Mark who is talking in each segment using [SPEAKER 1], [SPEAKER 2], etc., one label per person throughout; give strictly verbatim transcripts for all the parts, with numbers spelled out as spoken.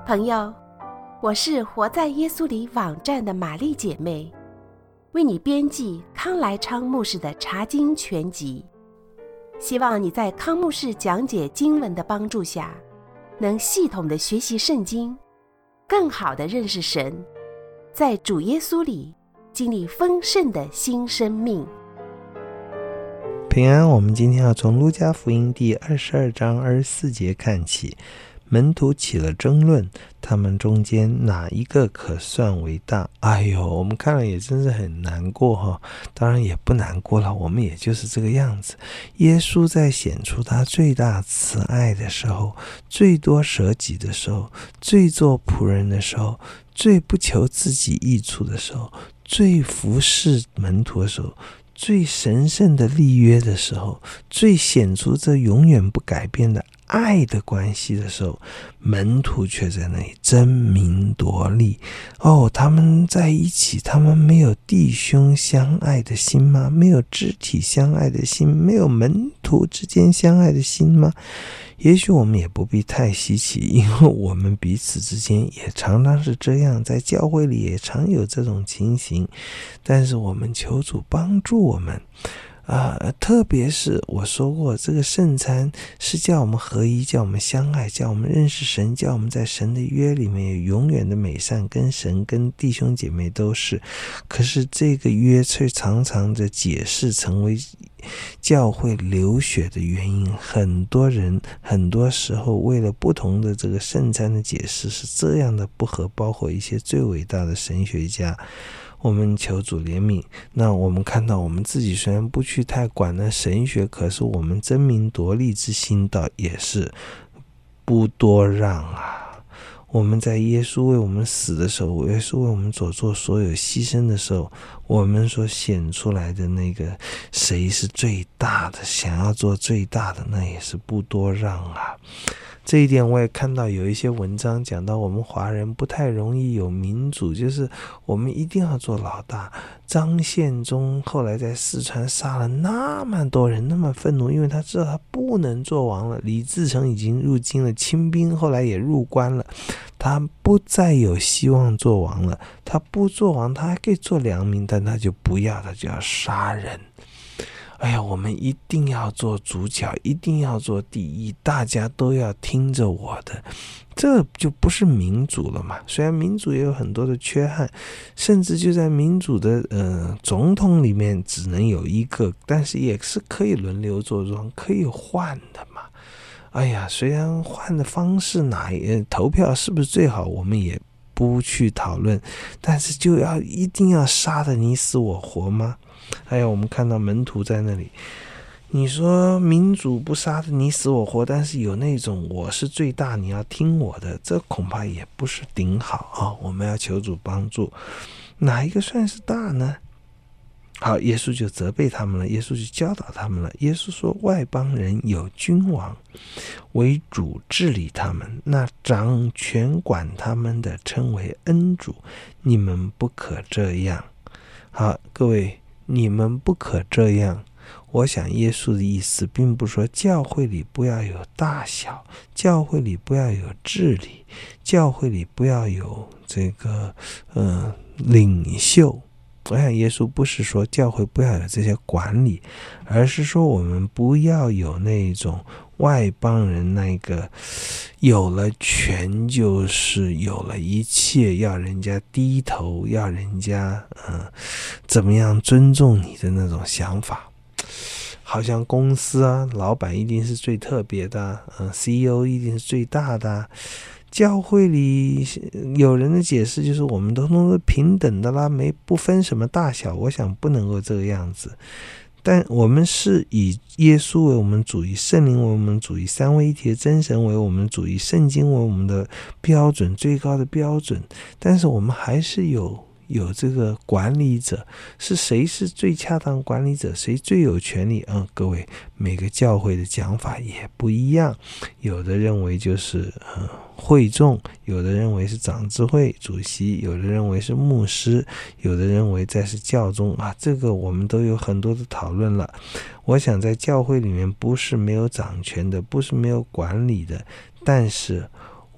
[SPEAKER 1] 朋友，我是活在耶稣里网站的玛丽姐妹，为你编辑康来昌牧师的查经全集，希望你在康牧师讲解经文的帮助下，能系统的学习圣经，更好的认识神，在主耶稣里经历丰盛的新生命。
[SPEAKER 2] 平安，我们今天要从路加福音第二十二章二十四节看起。门徒起了争论，他们中间哪一个可算为大？哎呦，我们看了也真是很难过哈。当然也不难过了，我们也就是这个样子。耶稣在显出他最大慈爱的时候，最多舍己的时候，最做仆人的时候，最不求自己益处的时候，最服侍门徒的时候，最神圣的立约的时候，最显出这永远不改变的爱的关系的时候，门徒却在那里争名夺利。哦，他们在一起，他们没有弟兄相爱的心吗？没有肢体相爱的心？没有门徒之间相爱的心吗？也许我们也不必太稀奇，因为我们彼此之间也常常是这样，在教会里也常有这种情形。但是我们求主帮助我们呃，特别是我说过，这个圣餐是叫我们合一，叫我们相爱，叫我们认识神，叫我们在神的约里面有永远的美善，跟神跟弟兄姐妹都是。可是这个约却常常的解释成为教会流血的原因。很多人很多时候为了不同的这个圣餐的解释是这样的不合，包括一些最伟大的神学家。我们求主怜悯。那我们看到我们自己虽然不去太管那神学，可是我们争名夺利之心倒也是不多让啊。我们在耶稣为我们死的时候，耶稣为我们所做所有牺牲的时候，我们所显出来的那个谁是最大的，想要做最大的，那也是不多让啊。这一点我也看到有一些文章讲到我们华人不太容易有民主，就是我们一定要做老大。张献忠后来在四川杀了那么多人，那么愤怒，因为他知道他不能做王了。李自成已经入京了，清兵后来也入关了，他不再有希望做王了。他不做王，他还可以做良民，但他就不要，他就要杀人。哎呀，我们一定要做主角，一定要做第一，大家都要听着我的，这就不是民主了嘛。虽然民主也有很多的缺憾，甚至就在民主的呃总统里面只能有一个，但是也是可以轮流坐庄，可以换的嘛。哎呀，虽然换的方式哪一投票是不是最好，我们也不去讨论，但是就要一定要杀得你死我活吗？还有我们看到门徒在那里，你说民主不杀的你死我活，但是有那种我是最大你要听我的，这恐怕也不是顶好啊。我们要求主帮助，哪一个算是大呢？好，耶稣就责备他们了，耶稣就教导他们了。耶稣说，外邦人有君王为主治理他们，那掌权管他们的称为恩主，你们不可这样。好，各位，你们不可这样。我想耶稣的意思并不是说教会里不要有大小，教会里不要有治理，教会里不要有这个呃领袖。我想耶稣不是说教会不要有这些管理，而是说我们不要有那种外邦人那个有了权就是有了一切，要人家低头，要人家呃怎么样尊重你的那种想法。好像公司啊，老板一定是最特别的啊，呃、C E O 一定是最大的啊。教会里有人的解释就是我们都都是平等的啦，没不分什么大小。我想不能够这个样子，但我们是以耶稣为我们主，以圣灵为我们主，以三位一体的真神为我们主，以圣经为我们的标准，最高的标准。但是我们还是有有这个管理者，是谁是最恰当管理者，谁最有权利？嗯，各位，每个教会的讲法也不一样，有的认为就是嗯会众，有的认为是长智会主席，有的认为是牧师，有的认为在是教宗啊，这个我们都有很多的讨论了。我想在教会里面不是没有掌权的，不是没有管理的，但是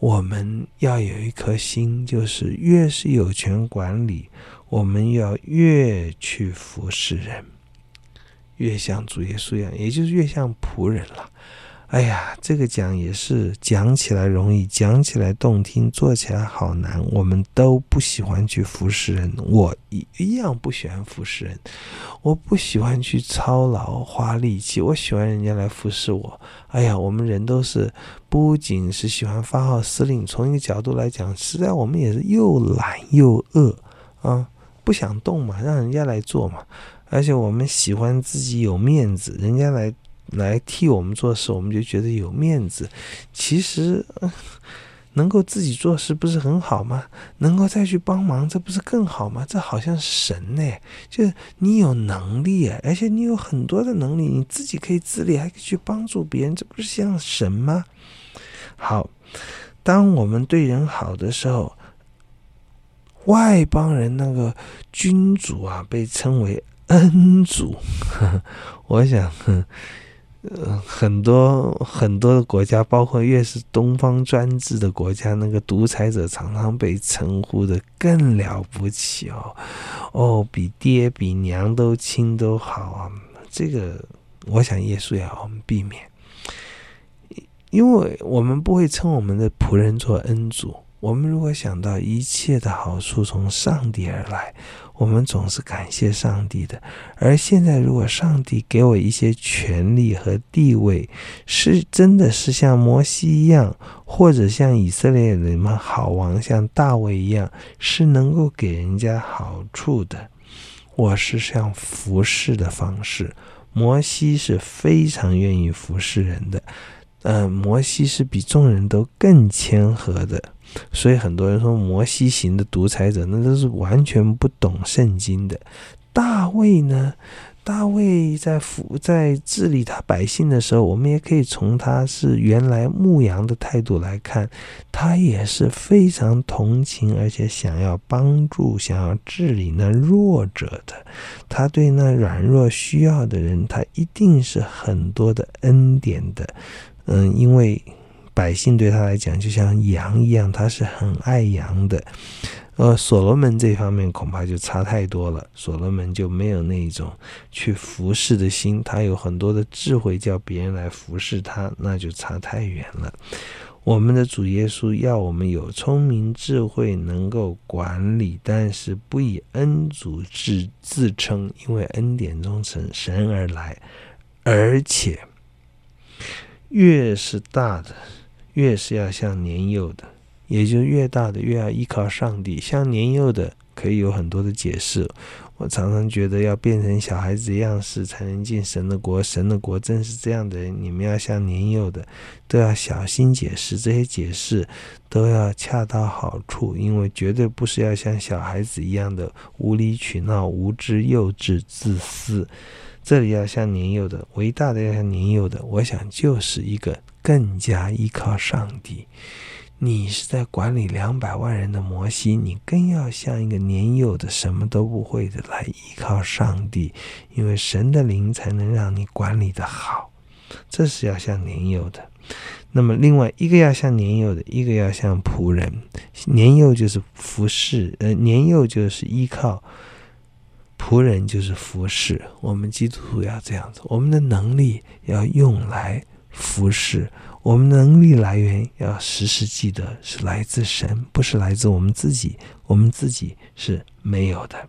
[SPEAKER 2] 我们要有一颗心，就是越是有权管理，我们要越去服侍人，越像主耶稣一样，也就是越像仆人了。哎呀，这个讲也是讲起来容易，讲起来动听，做起来好难。我们都不喜欢去服侍人，我一样不喜欢服侍人。我不喜欢去操劳花力气，我喜欢人家来服侍我。哎呀，我们人都是不仅是喜欢发号施令，从一个角度来讲，实在我们也是又懒又饿啊，不想动嘛，让人家来做嘛。而且我们喜欢自己有面子，人家来来替我们做事，我们就觉得有面子。其实、呃、能够自己做事不是很好吗？能够再去帮忙，这不是更好吗？这好像是神呢，就是你有能力，而且你有很多的能力，你自己可以自立，还可以去帮助别人，这不是像神吗？好，当我们对人好的时候，外邦人那个君主啊，被称为恩主。我想呃，很多很多的国家，包括越是东方专制的国家，那个独裁者常常被称呼的更了不起哦，哦，比爹比娘都亲都好啊。这个我想耶稣要我们避免，因为我们不会称我们的仆人做恩主。我们如果想到一切的好处从上帝而来，我们总是感谢上帝的。而现在如果上帝给我一些权利和地位，是真的是像摩西一样，或者像以色列人们好王像大卫一样，是能够给人家好处的，我是像服侍的方式。摩西是非常愿意服侍人的，呃，摩西是比众人都更谦和的。所以很多人说摩西型的独裁者，那都是完全不懂圣经的。大卫呢，大卫在服在治理他百姓的时候，我们也可以从他是原来牧羊的态度来看，他也是非常同情，而且想要帮助，想要治理那弱者的。他对那软弱需要的人，他一定是很多的恩典的。嗯，因为百姓对他来讲就像羊一样，他是很爱羊的。呃，所罗门这方面恐怕就差太多了，所罗门就没有那种去服侍的心，他有很多的智慧叫别人来服侍他，那就差太远了。我们的主耶稣要我们有聪明智慧，能够管理，但是不以恩主自自称，因为恩典中从神而来，而且越是大的越是要像年幼的，也就越大的越要依靠上帝。像年幼的可以有很多的解释，我常常觉得要变成小孩子的样式才能进神的国，神的国正是这样的人，你们要像年幼的，都要小心解释，这些解释都要恰到好处，因为绝对不是要像小孩子一样的无理取闹、无知、幼稚、自私。这里要像年幼的，伟大的要像年幼的，我想就是一个更加依靠上帝。你是在管理两百万人的摩西，你更要像一个年幼的什么都不会的来依靠上帝，因为神的灵才能让你管理的好，这是要像年幼的。那么另外一个要像年幼的，一个要像仆人。年幼就是服侍，呃，年幼就是依靠，仆人就是服侍。我们基督徒要这样子，我们的能力要用来服侍，我们的能力来源要时时记得是来自神，不是来自我们自己，我们自己是没有的。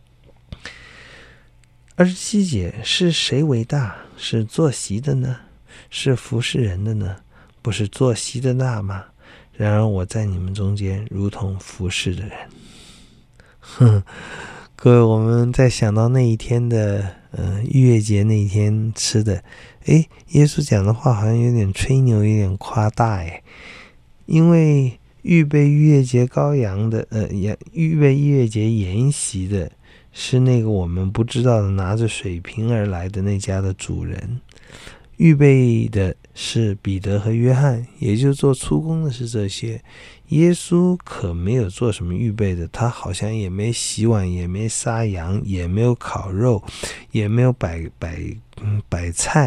[SPEAKER 2] 二十七节，是谁为大？是坐席的呢？是服侍人的呢？不是坐席的大吗？然而我在你们中间如同服侍的人。哼，各位，我们在想到那一天的呃逾越节那一天吃的，诶，耶稣讲的话好像有点吹牛，有点夸大诶，因为预备逾越节羔羊的，呃，预备逾越节筵席的是那个我们不知道的拿着水瓶而来的那家的主人，预备的是彼得和约翰，也就做出工的是这些。耶稣可没有做什么预备的，他好像也没洗碗，也没杀羊，也没有烤肉，也没有摆摆嗯摆菜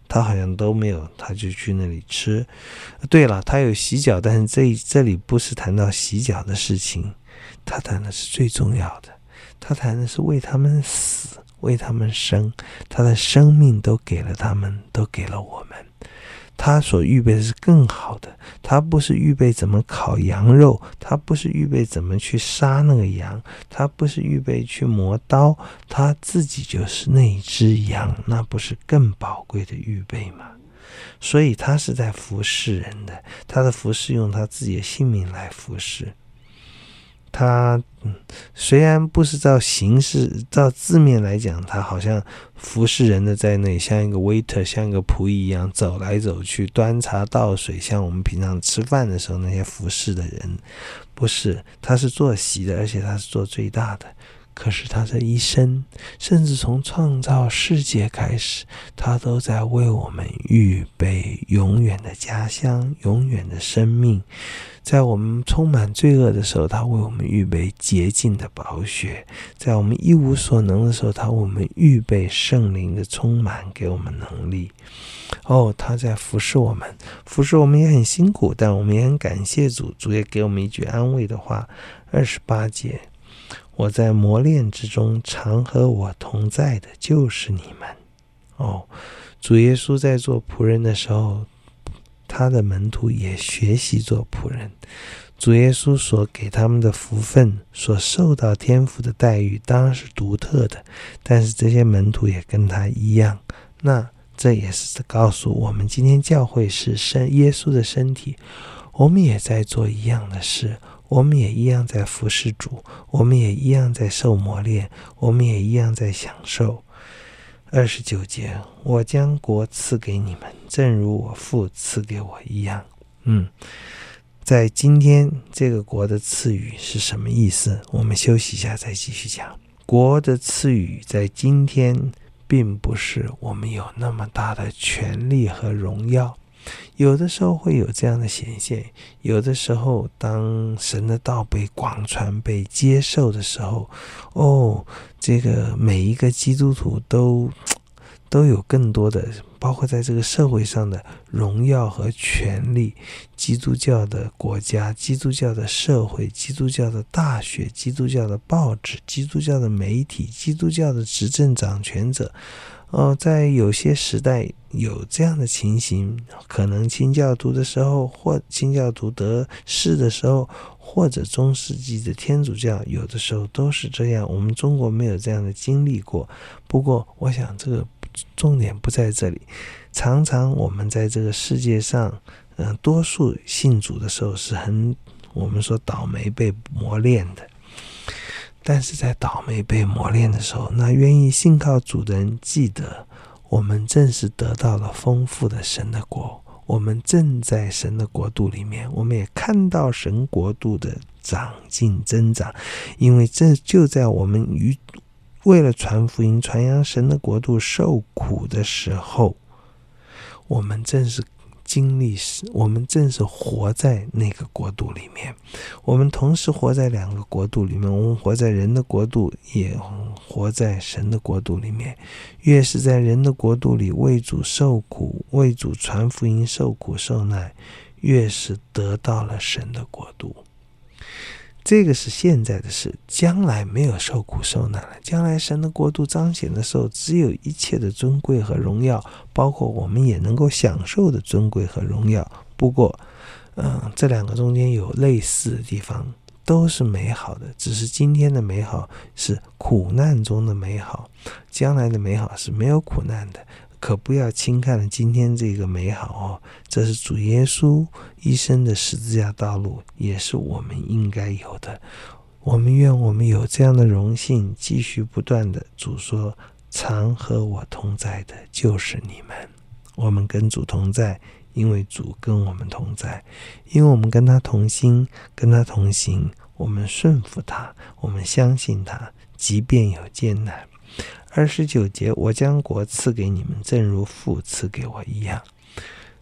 [SPEAKER 2] 他好像都没有，他就去那里吃。对了，他有洗脚，但是这这里不是谈到洗脚的事情，他谈的是最重要的，他谈的是为他们死，为他们生，他的生命都给了他们，都给了我们。他所预备的是更好的，他不是预备怎么烤羊肉，他不是预备怎么去杀那个羊，他不是预备去磨刀，他自己就是那一只羊，那不是更宝贵的预备吗？所以他是在服侍人的，他的服侍用他自己的性命来服侍。他、嗯、虽然不是照形式照字面来讲，他好像服侍人的在那里，像一个 waiter 像一个仆役一样走来走去，端茶倒水，像我们平常吃饭的时候那些服侍的人，不是，他是坐席的，而且他是做最大的。可是他这一生，甚至从创造世界开始，他都在为我们预备永远的家乡，永远的生命。在我们充满罪恶的时候，他为我们预备洁净的宝血；在我们一无所能的时候，他为我们预备圣灵的充满，给我们能力。哦，他在服侍我们，服侍我们也很辛苦，但我们也很感谢主，主也给我们一句安慰的话。二十八节，我在磨练之中，常和我同在的就是你们。哦，主耶稣在做仆人的时候，他的门徒也学习做仆人。主耶稣所给他们的福分，所受到天父的待遇当然是独特的，但是这些门徒也跟他一样。那这也是告诉我们，今天教会是耶稣的身体，我们也在做一样的事，我们也一样在服侍主，我们也一样在受磨练，我们也一样在享受。二十九节，我将国赐给你们，正如我父赐给我一样。嗯，在今天这个国的赐予是什么意思？我们休息一下再继续讲。国的赐予在今天并不是我们有那么大的权力和荣耀，有的时候会有这样的显现，有的时候当神的道被广传被接受的时候，哦，这个每一个基督徒都都有更多的，包括在这个社会上的荣耀和权力。基督教的国家，基督教的社会，基督教的大学，基督教的报纸，基督教的媒体，基督教的执政掌权者，呃，在有些时代有这样的情形，可能清教徒的时候，或清教徒得势的时候，或者中世纪的天主教有的时候都是这样。我们中国没有这样的经历过，不过我想这个重点不在这里。常常我们在这个世界上，嗯、呃，多数信主的时候是很，我们说倒霉被磨练的。但是在倒霉被磨练的时候，那愿意信靠主的人记得，我们正是得到了丰富的神的国，我们正在神的国度里面，我们也看到神国度的长进增长，因为这就在我们与为了传福音传扬神的国度受苦的时候，我们正是经历，我们正是活在那个国度里面。我们同时活在两个国度里面，我们活在人的国度，也活在神的国度里面。越是在人的国度里为主受苦，为主传福音受苦受难，越是得到了神的国度。这个是现在的事，将来没有受苦受难了。将来神的国度彰显的时候，只有一切的尊贵和荣耀，包括我们也能够享受的尊贵和荣耀。不过嗯，这两个中间有类似的地方，都是美好的，只是今天的美好是苦难中的美好，将来的美好是没有苦难的。可不要轻看了今天这个美好哦，这是主耶稣一生的十字架道路，也是我们应该有的。我们愿我们有这样的荣幸，继续不断的，主说常和我同在的就是你们。我们跟主同在，因为主跟我们同在，因为我们跟他同心，跟他同行，我们顺服他，我们相信他，即便有艰难。二十九节，我将国赐给你们，正如父赐给我一样。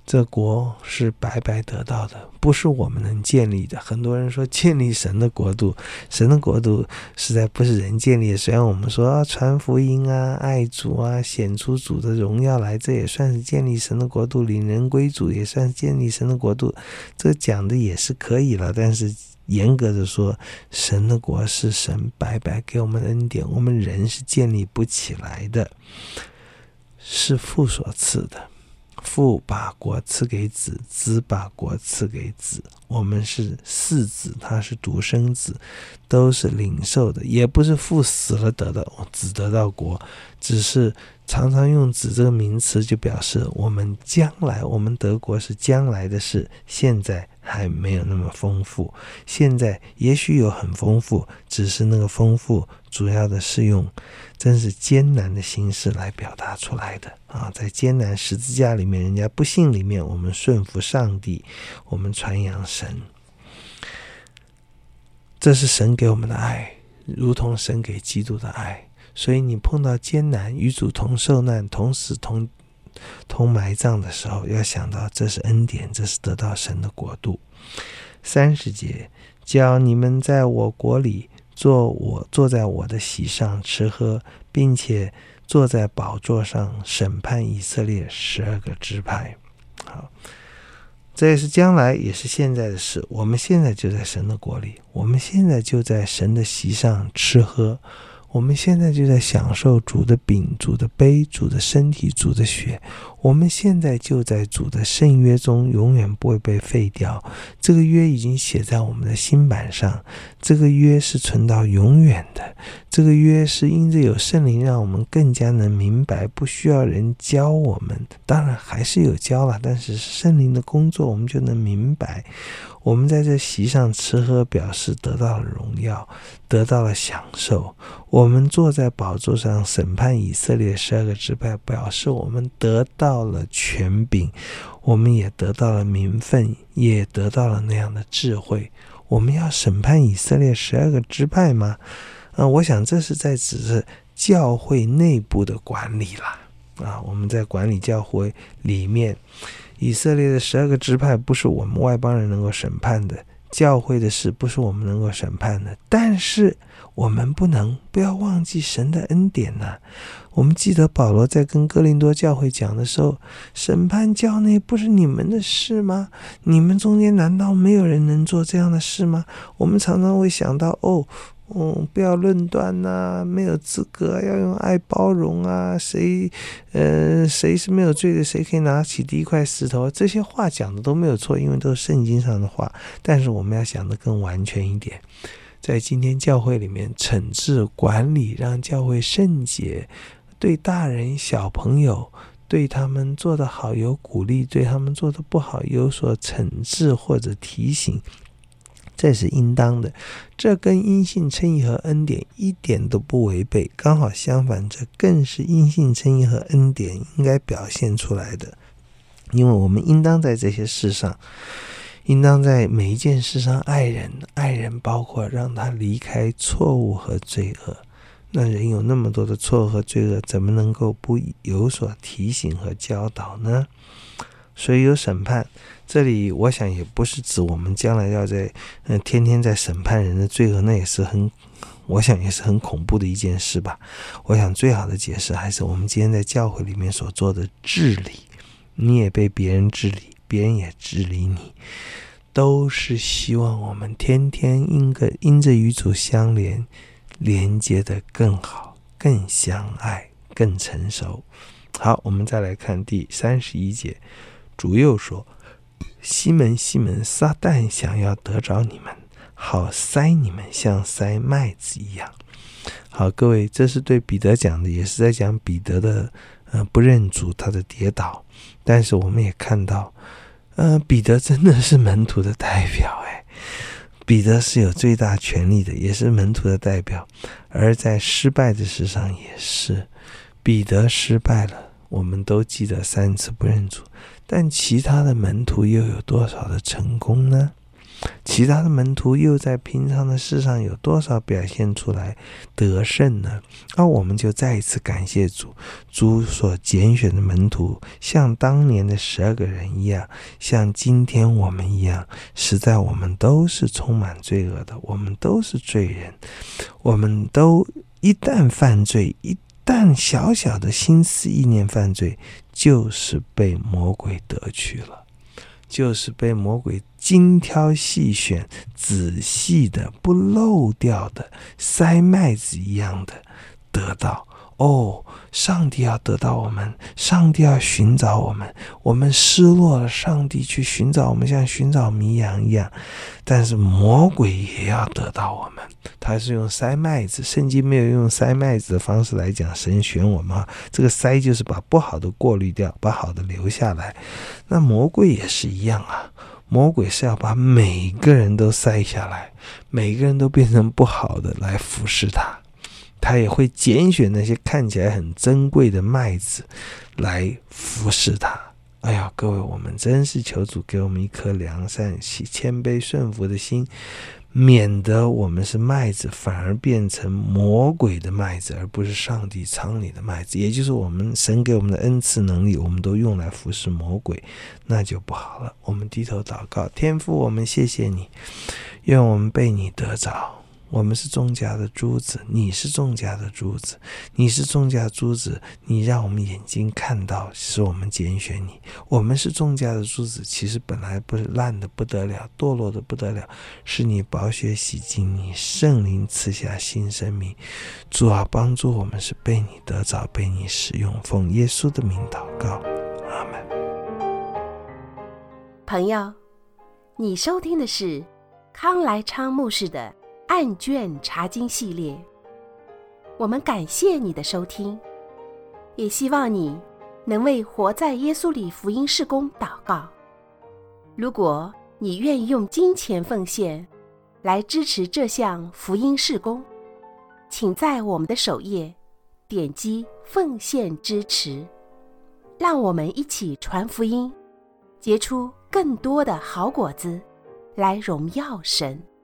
[SPEAKER 2] 这国是白白得到的，不是我们能建立的。很多人说建立神的国度，神的国度实在不是人建立的。虽然我们说、啊、传福音啊，爱主啊，显出主的荣耀来，这也算是建立神的国度，领人归主也算是建立神的国度，这讲的也是可以了。但是严格的说，神的国是神白白给我们的恩典，我们人是建立不起来的，是父所赐的。父把国赐给子，子把国赐给子，我们是四子，他是独生子，都是领受的，也不是父死了得到子得到国，只是常常用子这个名词就表示我们将来，我们得国是将来的事，现在还没有那么丰富，现在也许有很丰富，只是那个丰富主要的是用真是艰难的形式来表达出来的啊！在艰难十字架里面，人家不幸里面，我们顺服上帝，我们传扬神，这是神给我们的爱，如同神给基督的爱。所以你碰到艰难，与主同受难，同死同同埋葬的时候，要想到这是恩典，这是得到神的国度。三十节，叫你们在我国里坐我坐在我的席上吃喝，并且坐在宝座上审判以色列十二个支派。好，这也是将来也是现在的事，我们现在就在神的国里，我们现在就在神的席上吃喝，我们现在就在享受主的饼、主的杯、主的身体、主的血，我们现在就在主的圣约中，永远不会被废掉。这个约已经写在我们的心版上，这个约是存到永远的，这个约是因着有圣灵让我们更加能明白，不需要人教我们，当然还是有教了，但是圣灵的工作我们就能明白。我们在这席上吃喝，表示得到了荣耀，得到了享受。我们坐在宝座上审判以色列十二个支派，表示我们得到了权柄，我们也得到了名分，也得到了那样的智慧。我们要审判以色列十二个支派吗？呃、我想这是在指是教会内部的管理啦。啊，我们在管理教会里面，以色列的十二个支派不是我们外邦人能够审判的，教会的事不是我们能够审判的，但是我们不能不要忘记神的恩典啊。我们记得保罗在跟哥林多教会讲的时候，审判教内不是你们的事吗？你们中间难道没有人能做这样的事吗？我们常常会想到哦嗯，不要论断啊，没有资格，要用爱包容啊，谁呃谁是没有罪的，谁可以拿起第一块石头，这些话讲的都没有错，因为都是圣经上的话。但是我们要想得更完全一点，在今天教会里面惩治管理，让教会圣洁，对大人小朋友，对他们做得好有鼓励，对他们做得不好有所惩治或者提醒，这是应当的，这跟因信称义和恩典一点都不违背，刚好相反，这更是因信称义和恩典应该表现出来的。因为我们应当在这些事上，应当在每一件事上爱人，爱人包括让他离开错误和罪恶。那人有那么多的错误和罪恶，怎么能够不有所提醒和教导呢？所以有审判，这里我想也不是指我们将来要在嗯天天在审判人的罪恶，那也是很我想也是很恐怖的一件事吧。我想最好的解释还是我们今天在教会里面所做的治理，你也被别人治理，别人也治理你，都是希望我们天天因个因着与主相连，连接得更好，更相爱，更成熟。好，我们再来看第三十一节，主又说，西门西门，撒旦想要得着你们，好塞你们像塞麦子一样。好，各位，这是对彼得讲的，也是在讲彼得的呃不认主，他的跌倒。但是我们也看到呃彼得真的是门徒的代表，诶彼得是有最大权力的，也是门徒的代表，而在失败的事上也是，彼得失败了，我们都记得三次不认主，但其他的门徒又有多少的成功呢？其其他的门徒又在平常的事上有多少表现出来得胜呢？而我们就再一次感谢主，主所拣选的门徒像当年的十二个人一样，像今天我们一样，实在我们都是充满罪恶的，我们都是罪人，我们都一旦犯罪，一旦小小的心思意念犯罪，就是被魔鬼得去了，就是被魔鬼精挑细选，仔细的不漏掉的，塞麦子一样的得到。哦，上帝要得到我们，上帝要寻找我们，我们失落了，上帝去寻找我们，像寻找迷羊一样。但是魔鬼也要得到我们，他是用塞麦子，圣经没有用塞麦子的方式来讲神选我们，这个塞就是把不好的过滤掉，把好的留下来。那魔鬼也是一样啊，魔鬼是要把每个人都塞下来，每个人都变成不好的来服侍他，他也会拣选那些看起来很珍贵的麦子来服侍他。哎呀，各位，我们真是求主给我们一颗良善、谦卑、顺服的心，免得我们是麦子，反而变成魔鬼的麦子，而不是上帝仓里的麦子。也就是我们神给我们的恩赐能力，我们都用来服侍魔鬼，那就不好了。我们低头祷告，天父，我们谢谢你，愿我们被你得着。我们是众家的珠子，你是众家的珠子，你是众家的珠子，你让我们眼睛看到，是我们拣选你。我们是众家的珠子，其实本来不是烂的不得了，堕落的不得了，是你宝血洗净，你圣灵赐下新生命。主啊，帮助我们是被你得着，被你使用，奉耶稣的名祷告，阿们。
[SPEAKER 1] 朋友，你收听的是康来昌牧师的案卷查经系列，我们感谢你的收听，也希望你能为活在耶稣里福音事工祷告。如果你愿意用金钱奉献来支持这项福音事工，请在我们的首页点击奉献支持，让我们一起传福音，结出更多的好果子，来荣耀神。